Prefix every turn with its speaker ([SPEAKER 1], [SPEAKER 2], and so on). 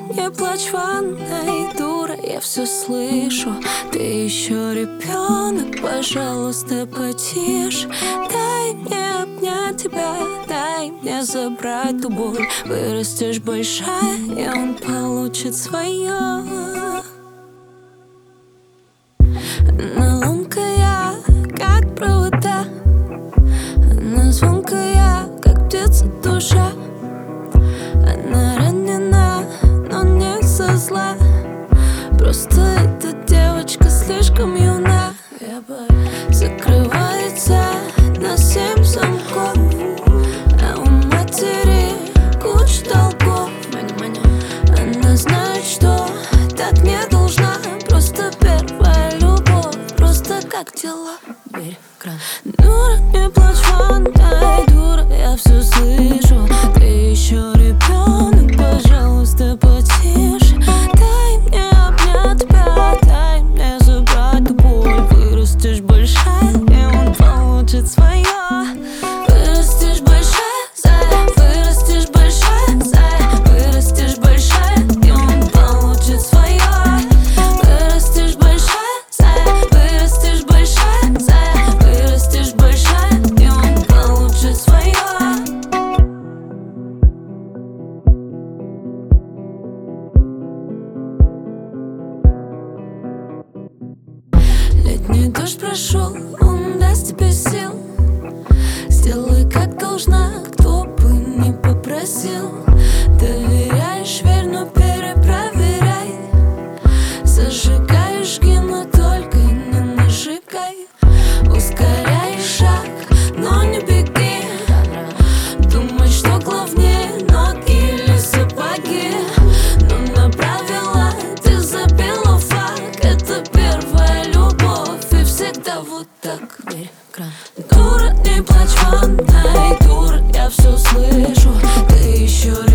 [SPEAKER 1] не плачь в ванной, дура, я все слышу. Ты еще ребенок, пожалуйста, потише. Дай мне обнять тебя, дай мне забрать ту боль. Вырастешь большая, и он получит свое. Она ломкая, как провода, она звонкая, как птица душа. Она ранена, но не со зла. Просто эта девочка слишком юна. Закрывается на 7 замков, а у матери куча долгов. Она знает, что так не должна. Просто первая любовь, просто как дела. Дверь, кран. Дура, не плачь в ванной, дура, я все слышу. Ты еще ребенок, пожалуйста, потише. Дай мне обнять тебя, дай мне забрать ту боль. Вырастешь большая, и он получит свое. Вырастешь большая, зая, вырастешь большая, зая, вырастешь большая, и он получит свое. Вырастешь большая, зая, вырастешь большая, зая, вырастешь большая, и он получит свое. Летний дождь прошел, он даст тебе сил. Сделай как должна, кто бы не попросил. Доверяешь, верь, но перепроверяй. Зажигай, жги, но только не нажигай. Ускоряй шаг, но не беги. Думай, что главнее, ноги или сапоги. Но на правила ты забила фак. Это первая любовь, и всегда вот так. Дверь, кран. Дура, не плачь в ванной, дура, я все слышу. Ты еще